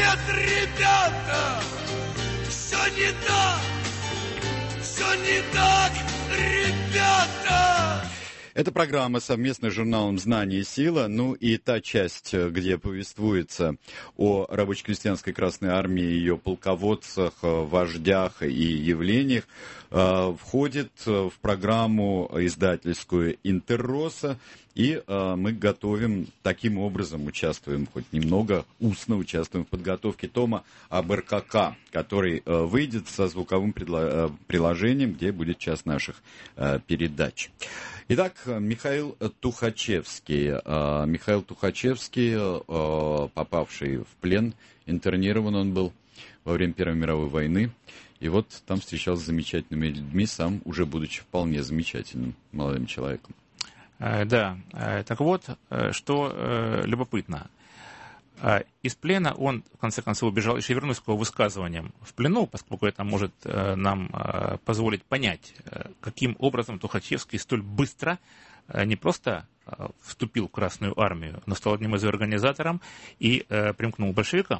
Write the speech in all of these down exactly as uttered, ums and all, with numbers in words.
нет, ребята, все не так, все не так, ребята. Это программа совместно с журналом «Знание и сила». Ну и та часть, где повествуется о рабоче-крестьянской Красной Армии, ее полководцах, вождях и явлениях, входит в программу издательскую «Интерроса». И мы готовим, таким образом участвуем, хоть немного устно участвуем в подготовке тома об эр ка ка, который выйдет со звуковым приложением, где будет час наших передач. Итак, Михаил Тухачевский. Михаил Тухачевский, попавший в плен, интернирован он был во время Первой мировой войны. И вот там встречался с замечательными людьми, сам уже будучи вполне замечательным молодым человеком. Да, так вот, что любопытно. Из плена он, в конце концов, убежал, еще вернусь к его высказываниям в плену, поскольку это может нам позволить понять, каким образом Тухачевский столь быстро не просто вступил в Красную Армию, но стал одним из ее организаторов и примкнул к большевикам.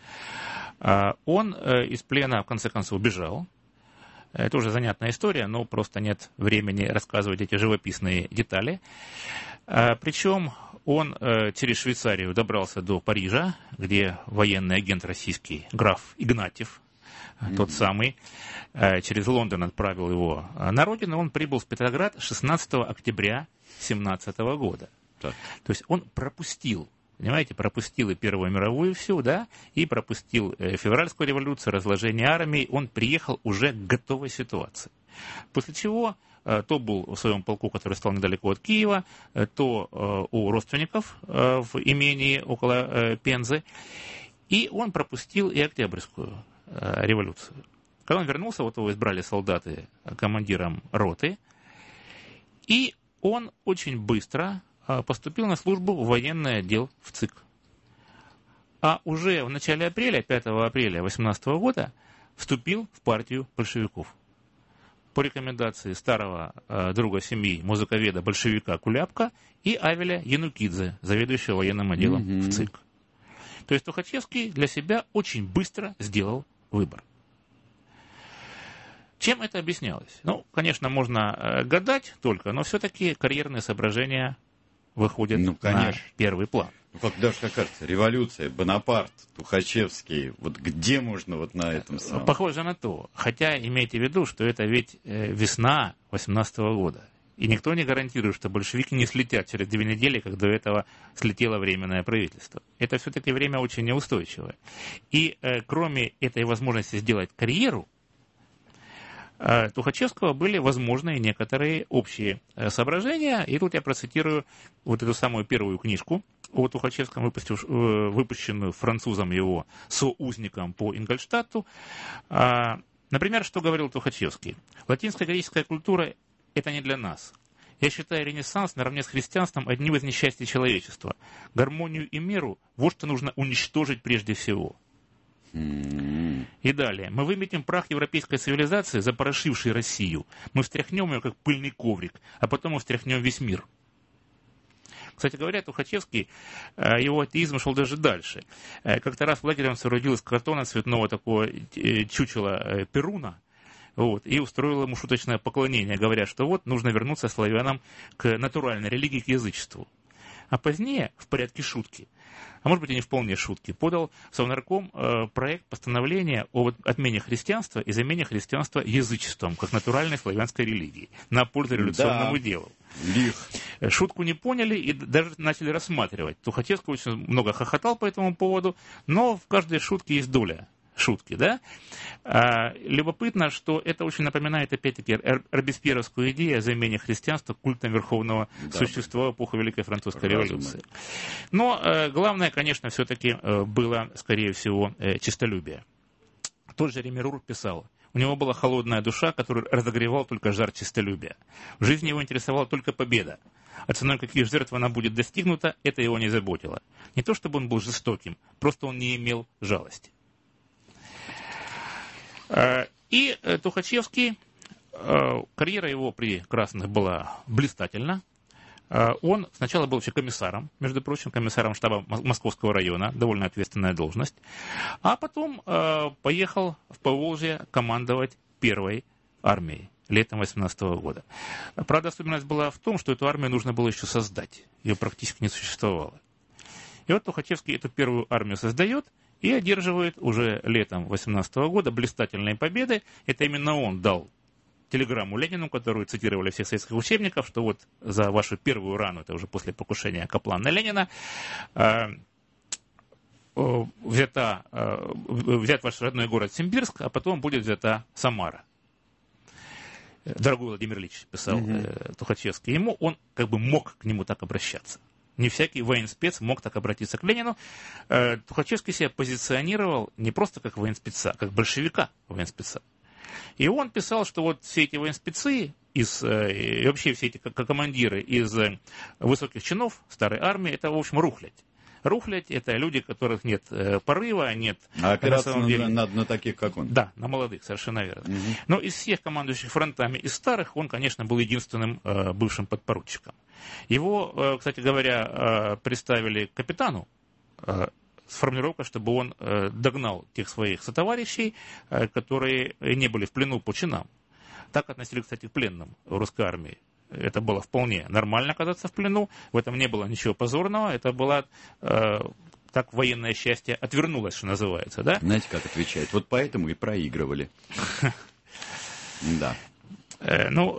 Он из плена, в конце концов, убежал. Это уже занятная история, но просто нет времени рассказывать эти живописные детали. Причем он через Швейцарию добрался до Парижа, где военный агент российский, граф Игнатьев, mm-hmm. тот самый, через Лондон отправил его на родину. Он прибыл в Петроград шестнадцатого октября семнадцатого года. Так. То есть он пропустил. Понимаете, пропустил и Первую мировую всю, да, и пропустил февральскую революцию, разложение армии. Он приехал уже к готовой ситуации. После чего то был в своем полку, который стал недалеко от Киева, то у родственников в имении около Пензы. И он пропустил и Октябрьскую революцию. Когда он вернулся, вот его избрали солдаты командиром роты. И он очень быстро поступил на службу в военный отдел в ЦИК. А уже в начале апреля, пятого апреля восемнадцатого года, вступил в партию большевиков. По рекомендации старого э, друга семьи, музыковеда, большевика Куляпка и Авеля Янукидзе, заведующего военным отделом mm-hmm. в ЦИК. То есть Тухачевский для себя очень быстро сделал выбор. Чем это объяснялось? Ну, конечно, можно э, гадать только, но все-таки карьерные соображения выходят ну, на первый план. Ну, как даже как кажется, революция, Бонапарт, Тухачевский, вот где можно вот на этом самом... Похоже на то. Хотя имейте в виду, что это ведь э, весна восемнадцатого года. И никто не гарантирует, что большевики не слетят через две недели, как до этого слетело Временное правительство. Это все-таки время очень неустойчивое. И э, кроме этой возможности сделать карьеру, Тухачевского были возможны некоторые общие соображения. И тут я процитирую вот эту самую первую книжку о Тухачевском, выпущенную французом его соузником по Ингольштадту. Например, что говорил Тухачевский? «Латинская греческая культура – это не для нас. Я считаю Ренессанс наравне с христианством одним из несчастий человечества. Гармонию и меру – вот что нужно уничтожить прежде всего». И далее. «Мы выметим прах европейской цивилизации, запорошившей Россию. Мы встряхнем ее, как пыльный коврик, а потом мы встряхнем весь мир». Кстати говоря, Тухачевский, его атеизм шел даже дальше. Как-то раз в лагере он соорудил из картона цветного такого чучела Перуна, вот, и устроил ему шуточное поклонение, говоря, что вот нужно вернуться славянам к натуральной религии, к язычеству. А позднее, в порядке шутки, а может быть и не вполне шутки, подал Совнарком э, проект постановления о отмене христианства и замене христианства язычеством, как натуральной славянской религии, на пользу революционному да. делу. Лих. Шутку не поняли и даже начали рассматривать. Тухачевский очень много хохотал по этому поводу, но в каждой шутке есть доля шутки, да? А, любопытно, что это очень напоминает, опять-таки, робеспьеровскую идею о замене христианства культом верховного да. существа в эпоху Великой Французской Разумно. революции. Но э, главное, конечно, все-таки э, было, скорее всего, э, честолюбие. Тот же Ремирур писал: у него была холодная душа, которую разогревал только жар честолюбия. В жизни его интересовала только победа. А ценой каких жертв она будет достигнута, это его не заботило. Не то чтобы он был жестоким, просто он не имел жалости. И Тухачевский, карьера его при красных была блистательна. Он сначала был вообще комиссаром, между прочим, комиссаром штаба Московского района, довольно ответственная должность, а потом поехал в Поволжье командовать первой армией летом восемнадцатого года. Правда, особенность была в том, что эту армию нужно было еще создать. Ее практически не существовало. И вот Тухачевский эту первую армию создает и одерживает уже летом восемнадцатого года блистательные победы. Это именно он дал телеграмму Ленину, которую цитировали всех советских учебников, что вот за вашу первую рану, это уже после покушения Каплана на Ленина, э, э, взята, э, взят ваш родной город Симбирск, а потом будет взята Самара. Дорогой Владимир Ильич, писал mm-hmm. э, Тухачевский, ему он как бы мог к нему так обращаться. Не всякий военспец мог так обратиться к Ленину. Э, Тухачевский себя позиционировал не просто как военспеца, а как большевика военспеца. И он писал, что вот все эти военспецы из, и вообще все эти командиры из высоких чинов старой армии, это, в общем, рухлядь. Рухлядь – это люди, у которых нет порыва, нет... А опираться на, деле... на, на таких, как он. Да, на молодых, совершенно верно. Угу. Но из всех командующих фронтами, из старых, он, конечно, был единственным э, бывшим подпоручиком. Его, э, кстати говоря, э, представили к капитану, э, с формулировкой, чтобы он э, догнал тех своих сотоварищей, э, которые не были в плену по чинам. Так относились, кстати, к пленным в русской армии. Это было вполне нормально оказаться в плену, в этом не было ничего позорного, это было, э, так военное счастье отвернулось, что называется, да? Знаете, как отвечают? Вот поэтому и проигрывали. Да. Ну,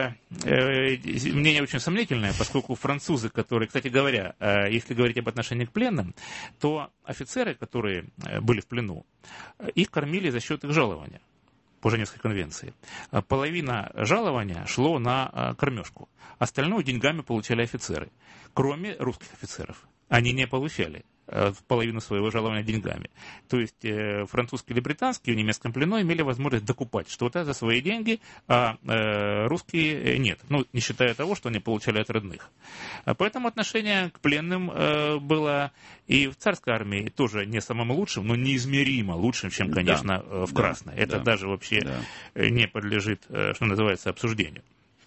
мнение очень сомнительное, поскольку французы, которые, кстати говоря, если говорить об отношении к пленным, то офицеры, которые были в плену, их кормили за счет их жалования по Женевской конвенции. Половина жалования шло на кормежку, остальное деньгами получали офицеры, кроме русских офицеров. Они не получали половину своего жалования деньгами. То есть э, французские или британские в немецком плену имели возможность докупать что-то за свои деньги, а э, русские нет. Ну, не считая того, что они получали от родных. Поэтому отношение к пленным э, было и в царской армии тоже не самым лучшим, но неизмеримо лучшим, чем, конечно, да, в Красной. Да, Это да, даже вообще да. не подлежит, что называется, обсуждению.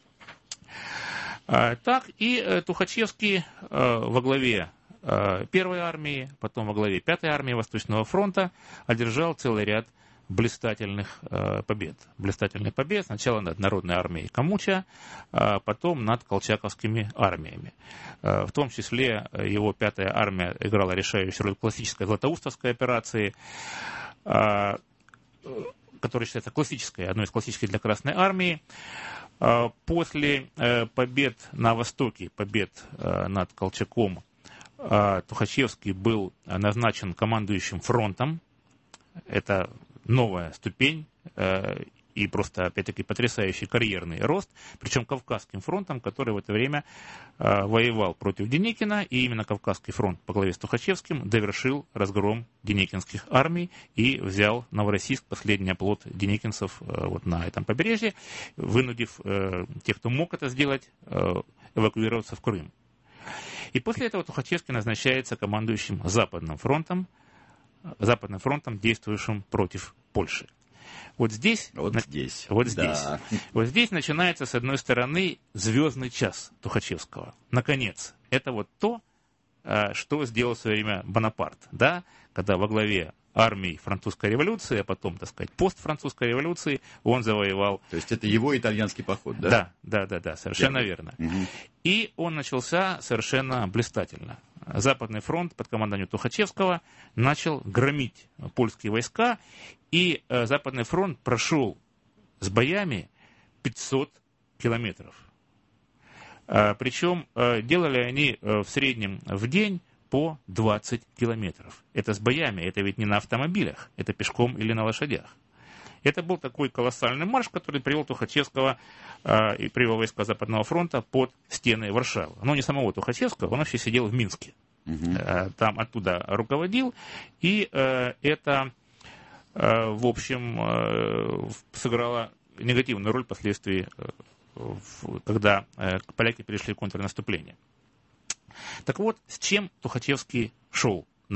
Так, и Тухачевский во главе Первой армии, потом во главе Пятой армии Восточного фронта одержал целый ряд блистательных э, побед. Блистательных побед сначала над Народной армией Камуча, а потом над колчаковскими армиями. Э, в том числе его Пятая армия играла решающую роль в классической Златоустовской операции, э, которая считается классической, одной из классических для Красной армии. Э, после э, побед на Востоке, побед э, над Колчаком, Тухачевский был назначен командующим фронтом. Это новая ступень и просто, опять-таки, потрясающий карьерный рост. Причем Кавказским фронтом, который в это время воевал против Деникина. И именно Кавказский фронт по главе с Тухачевским довершил разгром деникинских армий и взял Новороссийск, последний оплот деникинцев вот на этом побережье, вынудив тех, кто мог это сделать, эвакуироваться в Крым. И после этого Тухачевский назначается командующим Западным фронтом, Западным фронтом, действующим против Польши. Вот здесь, вот здесь, вот да. здесь, вот здесь начинается, с одной стороны, звездный час Тухачевского. Наконец, это вот то, что сделал в свое время Бонапарт, да, когда во главе армии французской революции, а потом, так сказать, постфранцузской революции, он завоевал... То есть это его итальянский поход, да? Да, да, да, да, совершенно Первый. верно. Угу. И он начался совершенно блистательно. Западный фронт под командованием Тухачевского начал громить польские войска, и Западный фронт прошел с боями пятьсот километров. Причем делали они в среднем в день по двадцать километров. Это с боями, это ведь не на автомобилях, это пешком или на лошадях. Это был такой колоссальный марш, который привел Тухачевского э, и привел войска Западного фронта под стены Варшавы. Но не самого Тухачевского, он вообще сидел в Минске. Угу. Э, там оттуда руководил, и э, это, э, в общем, э, сыграло негативную роль впоследствии, э, в, когда э, поляки перешли в контрнаступление. Так вот, с чем Тухачевский шел на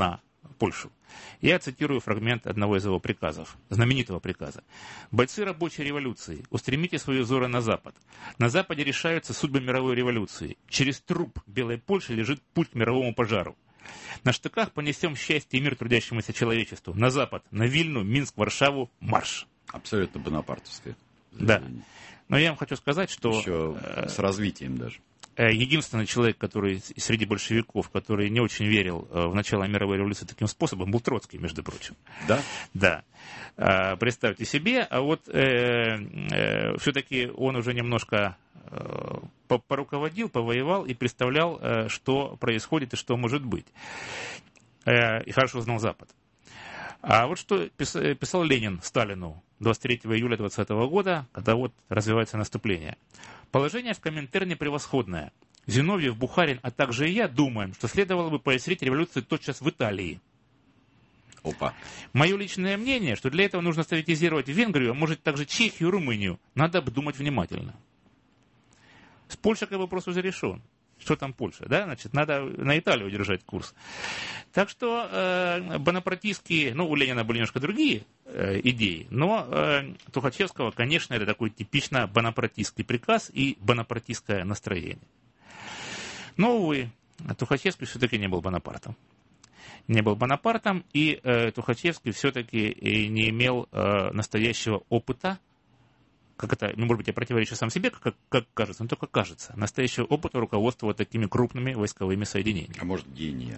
Польшу. Я цитирую фрагмент одного из его приказов, знаменитого приказа. «Бойцы рабочей революции, устремите свои взоры на Запад. На Западе решаются судьбы мировой революции. Через труп Белой Польши лежит путь к мировому пожару. На штыках понесем счастье и мир трудящемуся человечеству. На Запад, на Вильну, Минск, Варшаву, марш!» Абсолютно бонапартовское. Да. Но я вам хочу сказать, что... Еще с развитием даже. Единственный человек, который среди большевиков, который не очень верил в начало мировой революции таким способом, был Троцкий, между прочим. Да? Да. Представьте себе, а вот э, э, все-таки он уже немножко э, поруководил, повоевал и представлял, э, что происходит и что может быть. Э, и хорошо знал Запад. А вот что писал Ленин Сталину двадцать третьего июля двадцатого года, когда вот развивается наступление. «Положение в Коминтерне превосходное. Зиновьев, Бухарин, а также и я думаем, что следовало бы поощрить революцию тотчас в Италии. Опа. Мое личное мнение, что для этого нужно советизировать Венгрию, а может также Чехию, Румынию. Надо обдумать внимательно». С Польшей как вопрос уже решен. Что там Польша, да? Значит, надо на Италию держать курс. Так что э, бонапартистские, ну, у Ленина были немножко другие э, идеи, но э, Тухачевского, конечно, это такой типично бонапартистский приказ и бонапартистское настроение. Но, увы, Тухачевский все-таки не был Бонапартом. Не был Бонапартом, и э, Тухачевский все-таки и не имел э, настоящего опыта. Как это, ну, может быть, я противоречу сам себе, как, как кажется, но только кажется, настоящего опыта руководства вот такими крупными войсковыми соединениями. А может, гения?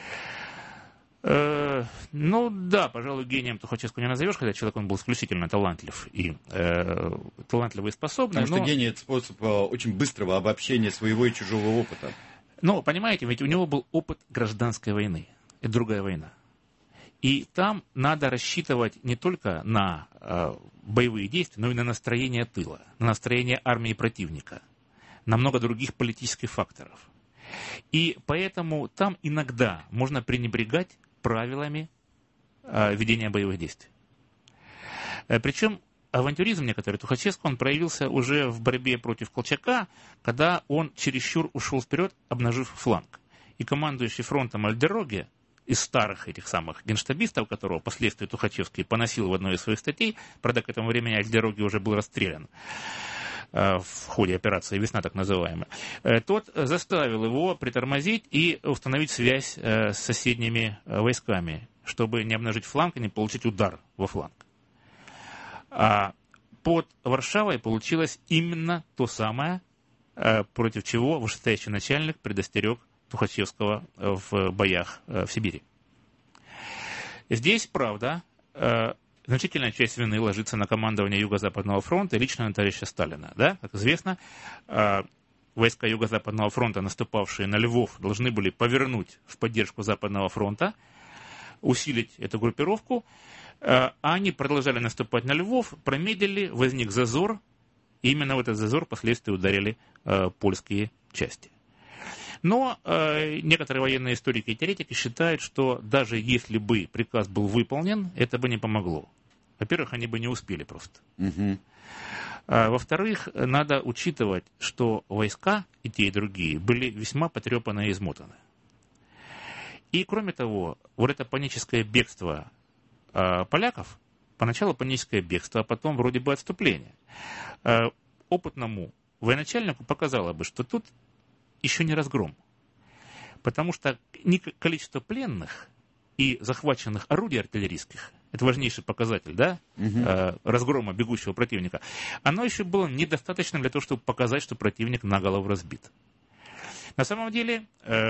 Э, ну, да, пожалуй, гением Тухачевского не назовешь, хотя человек он был исключительно талантлив и э, талантливый и способный. Потому но... что гений – это способ очень быстрого обобщения своего и чужого опыта. Ну, понимаете, ведь у него был опыт гражданской войны. Это другая война. И там надо рассчитывать не только на э, боевые действия, но и на настроение тыла, на настроение армии противника, на много других политических факторов. И поэтому там иногда можно пренебрегать правилами э, ведения боевых действий. Э, причем авантюризм некоторый Тухачевского, он проявился уже в борьбе против Колчака, когда он чересчур ушел вперед, обнажив фланг. И командующий фронтом Альдероге, из старых этих самых генштабистов, которого впоследствии Тухачевский поносил в одной из своих статей, правда, к этому времени Альдероги уже был расстрелян э, в ходе операции «Весна», так называемая, э, тот заставил его притормозить и установить связь э, с соседними э, войсками, чтобы не обнажить фланг и не получить удар во фланг. А под Варшавой получилось именно то самое, э, против чего вышестоящий начальник предостерег Тухачевского в боях в Сибири. Здесь, правда, значительная часть вины ложится на командование Юго-Западного фронта и лично на товарища Сталина. Да? Как известно, войска Юго-Западного фронта, наступавшие на Львов, должны были повернуть в поддержку Западного фронта, усилить эту группировку, а они продолжали наступать на Львов, промедлили, возник зазор, и именно в этот зазор впоследствии ударили польские части. Но э, некоторые военные историки и теоретики считают, что даже если бы приказ был выполнен, это бы не помогло. Во-первых, они бы не успели просто. Угу. А, во-вторых, надо учитывать, что войска, и те, и другие, были весьма потрепаны и измотаны. И, кроме того, вот это паническое бегство э, поляков, поначалу паническое бегство, а потом вроде бы отступление, э, опытному военачальнику показало бы, что тут еще не разгром. Потому что количество пленных и захваченных орудий артиллерийских, это важнейший показатель, да, угу. разгрома бегущего противника, оно еще было недостаточным для того, чтобы показать, что противник на голову разбит. На самом деле,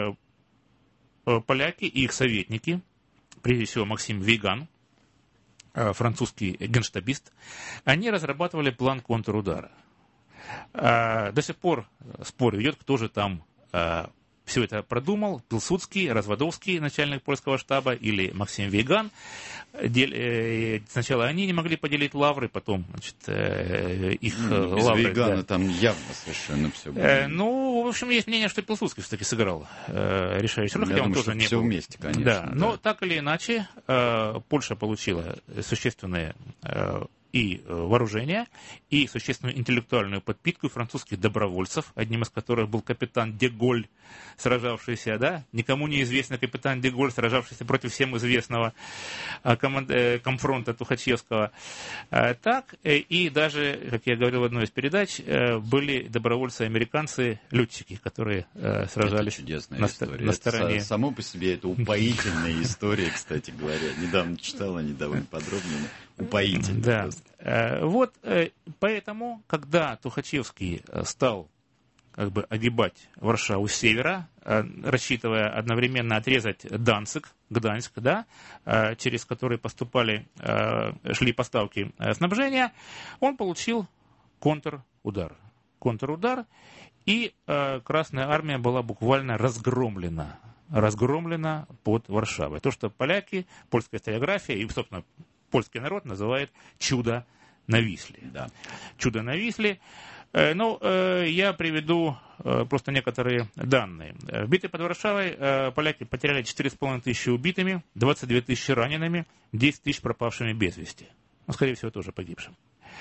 поляки и их советники, прежде всего Максим Вейган, французский генштабист, они разрабатывали план контрудара. До сих пор спор идет, кто же там все это продумал, Пилсудский, Разводовский, начальник польского штаба, или Максим Вейган. Сначала они не могли поделить лавры, потом, значит, их ну, без лавры... Вейгана да. там явно совершенно все было. Ну, в общем, есть мнение, что Пилсудский все-таки сыграл решающую роль, хотя он тоже не все был. вместе, конечно. Да, да. Но так или иначе, Польша получила существенные и вооружение, и существенную интеллектуальную подпитку французских добровольцев, одним из которых был капитан де Голь, сражавшийся, да, никому неизвестный капитан де Голь, сражавшийся против всем известного комфронта Тухачевского. Так, и даже, как я говорил в одной из передач, были добровольцы-американцы-летчики, которые сражались на, на стороне. Это, само по себе это упоительная история, кстати говоря. Недавно читал, они довольно подробно. Упоительно. Да. Вот поэтому, когда Тухачевский стал как бы огибать Варшаву с севера, рассчитывая одновременно отрезать Данциг, Гданьск, да, через который поступали, шли поставки снабжения, он получил контрудар. Контрудар, и Красная Армия была буквально разгромлена. разгромлена под Варшавой. То, что поляки, польская историография и, собственно, польский народ называет «чудо на Висле». Да. «Чудо на Висле». Ну, я приведу просто некоторые данные. В битве под Варшавой поляки потеряли четыре с половиной тысячи убитыми, двадцать две тысячи ранеными, десять тысяч пропавшими без вести. Ну, скорее всего, тоже погибшим.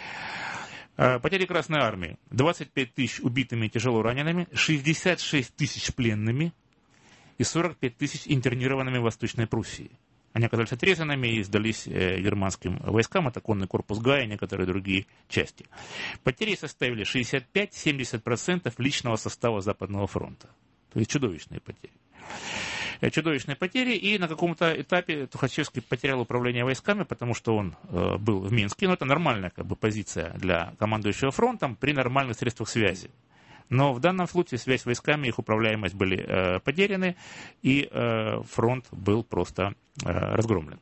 Потери Красной Армии. двадцать пять тысяч убитыми и тяжело ранеными, шестьдесят шесть тысяч пленными и сорок пять тысяч интернированными в Восточной Пруссии. Они оказались отрезанными и сдались германским войскам, это конный корпус Гая и некоторые другие части. Потери составили шестьдесят пять - семьдесят процентов личного состава Западного фронта. То есть чудовищные потери. Чудовищные потери, и на каком-то этапе Тухачевский потерял управление войсками, потому что он э, был в Минске. Но это нормальная как бы, позиция для командующего фронтом при нормальных средствах связи. Но в данном случае связь с войсками, их управляемость были э, потеряны, и э, фронт был просто э, разгромлен.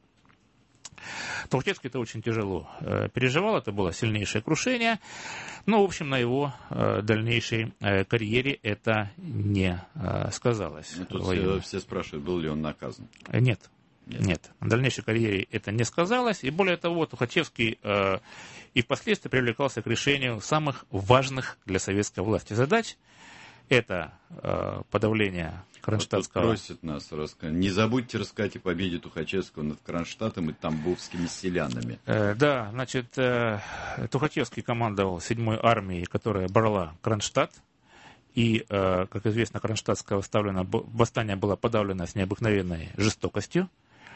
Тухачевский это очень тяжело э, переживал, это было сильнейшее крушение, но, в общем, на его э, дальнейшей э, карьере это не э, сказалось. Ну, тут все, все спрашивают, был ли он наказан. Нет. Нет. Нет, на дальнейшей карьере это не сказалось, и более того, Тухачевский э, и впоследствии привлекался к решению самых важных для советской власти задач. Это э, подавление Кронштадтского... Вот просит нас рассказать. Не забудьте рассказать о победе Тухачевского над Кронштадтом и тамбовскими селянами. Э, да, значит, э, Тухачевский командовал седьмой армией, которая брала Кронштадт. И, э, как известно, Кронштадтское восстание было подавлено с необыкновенной жестокостью.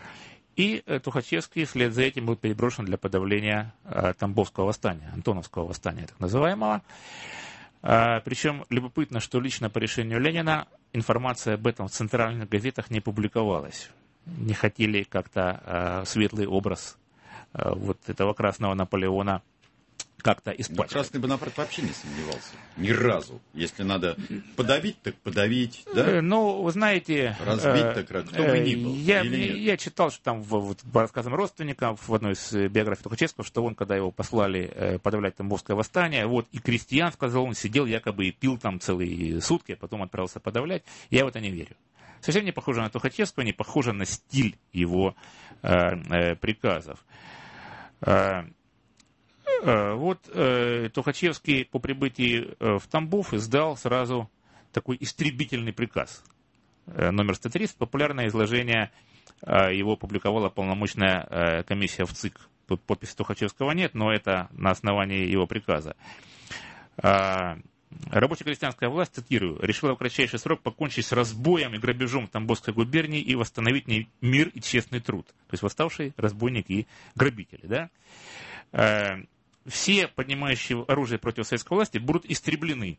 И э, Тухачевский вслед за этим был переброшен для подавления э, Тамбовского восстания, Антоновского восстания, так называемого. Э, причем любопытно, что лично по решению Ленина информация об этом в центральных газетах не публиковалась. Не хотели как-то э, светлый образ э, вот этого красного Наполеона как-то испачкать. Красный Бонапарт вообще не сомневался. Ни разу. Если надо подавить, так подавить. Да? Ну, вы знаете... Разбить, так раз. Кто бы ни был. Я, я читал, что там в, по рассказам родственников в одной из биографий Тухачевского, что он, когда его послали подавлять Тамбовское восстание, вот и крестьян, сказал, он сидел якобы и пил там целые сутки, а потом отправился подавлять. Я в это не верю. Совсем не похоже на Тухачевского, не похоже на стиль его э, э, приказов. Э, Вот э, Тухачевский по прибытии э, в Тамбов издал сразу такой истребительный приказ. Э, номер сто тридцать, популярное изложение э, его опубликовала полномочная э, комиссия в ЦИК. Тут подписи Тухачевского нет, но это на основании его приказа. Э, Рабоче-крестьянская власть, цитирую, решила в кратчайший срок покончить с разбоем и грабежом в Тамбовской губернии и восстановить в ней мир и честный труд. То есть восставшие разбойники и грабители. Да? Э, Все поднимающие оружие против советской власти будут истреблены.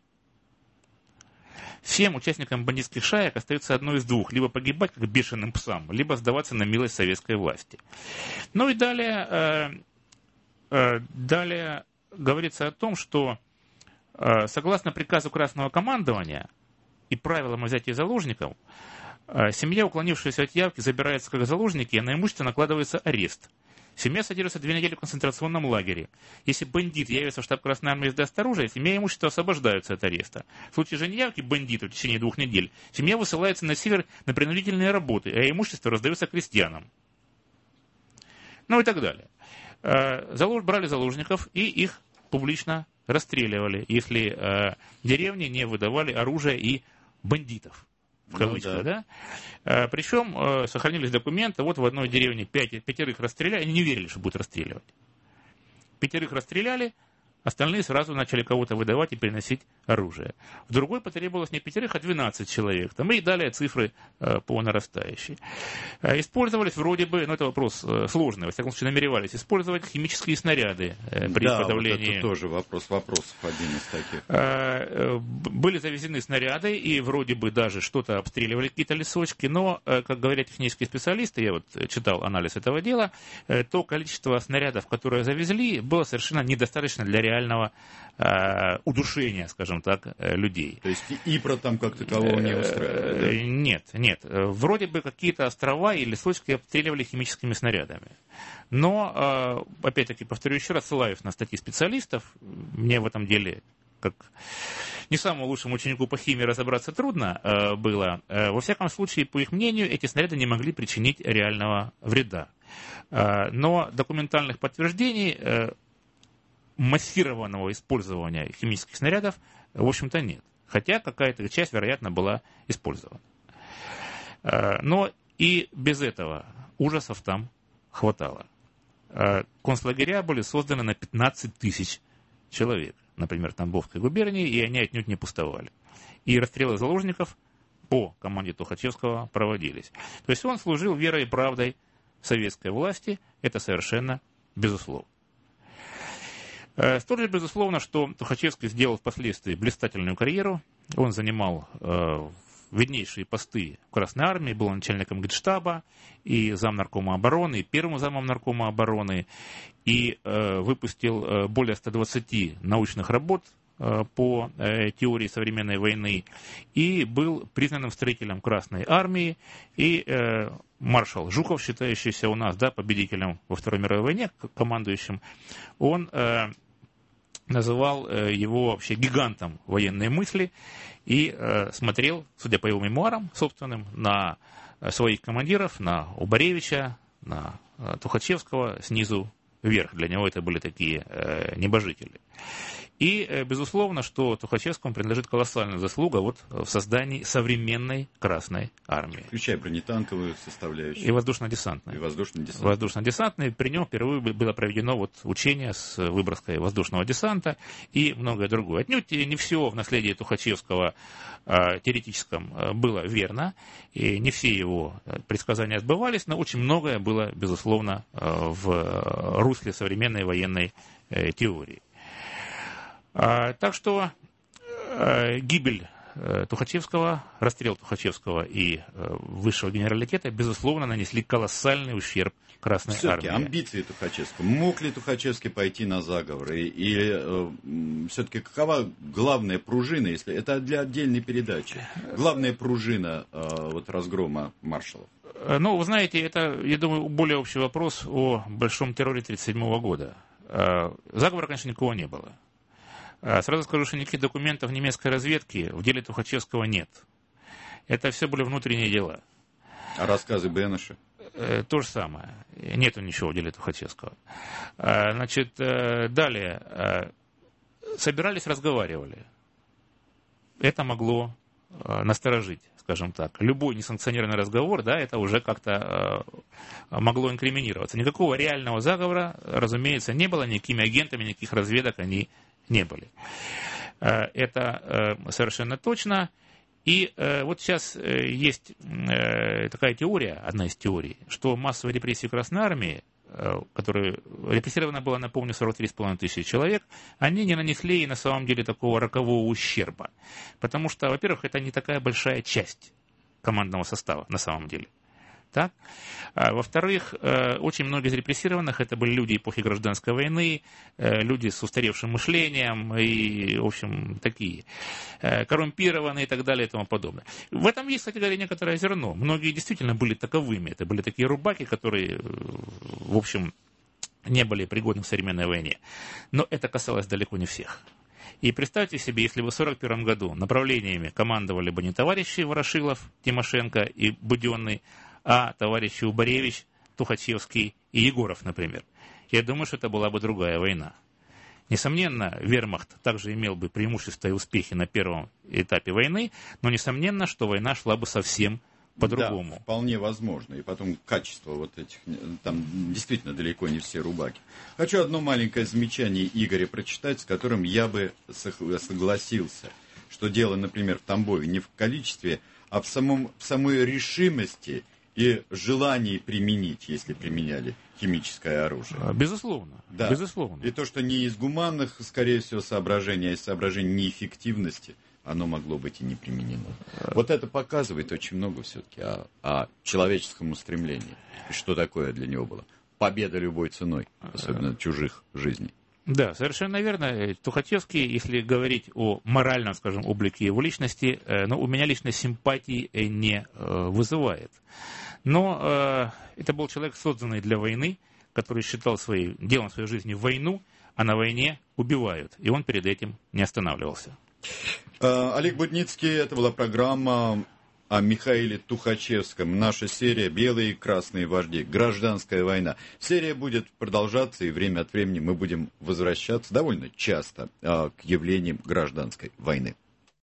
Всем участникам бандитских шаек остается одно из двух. Либо погибать как бешеным псам, либо сдаваться на милость советской власти. Ну и далее, э, э, далее говорится о том, что э, согласно приказу Красного командования и правилам о взятии заложников, э, семья, уклонившаяся от явки, забирается как заложники, а на имущество накладывается арест. Семья содержится две недели в концентрационном лагере. Если бандит явится в штаб Красной Армии и сдаст оружие, семья и имущество освобождаются от ареста. В случае же неявки бандита в течение двух недель, семья высылается на север на принудительные работы, а имущество раздается крестьянам. Ну и так далее. Залож... Брали заложников и их публично расстреливали, если э, деревни не выдавали оружие и бандитов. В кавычках, ну, да. да? А, причем э, сохранились документы, вот в одной деревне пять, пятерых расстреляли, они не верили, что будут расстреливать. Пятерых расстреляли, остальные сразу начали кого-то выдавать и переносить оружие. В другой потребовалось не пятерых, а двенадцать человек. Там и далее цифры э, по нарастающей. Э, использовались вроде бы, ну это вопрос э, сложный, во всяком случае намеревались использовать химические снаряды э, при да, подавлении. Вот это тоже вопрос вопросов, один из таких. Э, э, были завезены снаряды и вроде бы даже что-то обстреливали, какие-то лесочки, но, э, как говорят технические специалисты, я вот читал анализ этого дела, э, то количество снарядов, которые завезли, было совершенно недостаточно для реального реального э, удушения, скажем так, э, людей. То есть Ипра там как такового не устраивает? Да? Нет, нет. Вроде бы какие-то острова и лесочки обстреливали химическими снарядами. Но, э, опять-таки, повторю еще раз, ссылаюсь на статьи специалистов, мне в этом деле, как не самому лучшему ученику по химии, разобраться трудно э, было. Э, во всяком случае, по их мнению, эти снаряды не могли причинить реального вреда. Э, но документальных подтверждений э, массированного использования химических снарядов, в общем-то, нет. Хотя какая-то часть, вероятно, была использована. Но и без этого ужасов там хватало. Концлагеря были созданы на пятнадцать тысяч человек, например, в Тамбовской губернии, и они отнюдь не пустовали. И расстрелы заложников по команде Тухачевского проводились. То есть он служил верой и правдой советской власти, это совершенно безусловно. Столь же безусловно, что Тухачевский сделал впоследствии блистательную карьеру. Он занимал э, виднейшие посты в Красной Армии, был начальником Генштаба и замнаркома обороны, и первым замом наркома обороны, и э, выпустил э, более ста двадцати научных работ э, по э, теории современной войны, и был признанным строителем Красной Армии, и э, маршал Жуков, считающийся у нас да, победителем во Второй мировой войне, командующим, он э, называл э, его вообще гигантом военной мысли и э, смотрел, судя по его мемуарам собственным, на э, своих командиров, на Убаревича, на э, Тухачевского снизу вверх. Для него это были такие э, небожители. И, э, безусловно, что Тухачевскому принадлежит колоссальная заслуга вот в создании современной Красной Армии. Включая бронетанковую составляющую. И воздушно-десантную. И воздушно-десантную. Воздушно-десантную. При нем впервые было проведено вот учение с выброской воздушного десанта и многое другое. Отнюдь не все в наследии Тухачевского э, теоретическом э, было верно, и не все его предсказания сбывались, но очень многое было, безусловно, э, в русле современной военной э, теории. А, так что э, гибель э, Тухачевского, расстрел Тухачевского и э, высшего генералитета, безусловно, нанесли колоссальный ущерб Красной все-таки Армии. Амбиции Тухачевского. Мог ли Тухачевский пойти на заговоры? И э, все-таки какова главная пружина, если это для отдельной передачи? Главная пружина э, вот разгрома маршалов? Ну, вы знаете, это, я думаю, более общий вопрос о большом терроре тысяча девятьсот тридцать седьмого года. Э, заговора, конечно, никого не было. Сразу скажу, что никаких документов немецкой разведки в деле Тухачевского нет. Это все были внутренние дела. А рассказы Беныша? То же самое. Нету ничего в деле Тухачевского. Значит, далее. Собирались, разговаривали. Это могло насторожить, скажем так. Любой несанкционированный разговор, да, это уже как-то могло инкриминироваться. Никакого реального заговора, разумеется, не было. Никакими агентами, никаких разведок они не были. Это совершенно точно. И вот сейчас есть такая теория, одна из теорий, что массовые репрессии Красной Армии, которая репрессирована была, напомню, сорок три с половиной тысячи человек, они не нанесли и на самом деле такого рокового ущерба. Потому что, во-первых, это не такая большая часть командного состава на самом деле. Так? А, во-вторых, очень многие из репрессированных это были люди эпохи гражданской войны, люди с устаревшим мышлением и, в общем, такие коррумпированные и так далее и тому подобное. В этом есть, кстати говоря, некоторое зерно. Многие действительно были таковыми. Это были такие рубаки, которые, в общем, не были пригодны в современной войне. Но это касалось далеко не всех. И представьте себе, если бы в сорок первом году направлениями командовали бы не товарищи Ворошилов, Тимошенко и Буденный, а товарищи Убаревич, Тухачевский и Егоров, например. Я думаю, что это была бы другая война. Несомненно, вермахт также имел бы преимущества и успехи на первом этапе войны, но несомненно, что война шла бы совсем по-другому. Да, вполне возможно. И потом качество вот этих, там действительно далеко не все рубаки. Хочу одно маленькое замечание Игоря прочитать, с которым я бы согласился. Что дело, например, в Тамбове не в количестве, а в, самом, в самой решимости и желании применить, если применяли химическое оружие. Безусловно. Да. Безусловно. И то, что не из гуманных, скорее всего, соображений, а из соображений неэффективности, оно могло быть и не применено. Вот это показывает очень много все-таки о, о человеческом устремлении. И что такое для него было? Победа любой ценой, особенно чужих жизней. Да, совершенно верно. Тухачевский, если говорить о моральном, скажем, облике его личности, ну, у меня лично симпатии не вызывает. Но это был человек, созданный для войны, который считал своей, делом своей жизни войну, а на войне убивают. И он перед этим не останавливался. Олег Будницкий, это была программа о Михаиле Тухачевском. Наша серия «Белые и красные вожди. Гражданская война». Серия будет продолжаться, и время от времени мы будем возвращаться довольно часто к явлениям гражданской войны.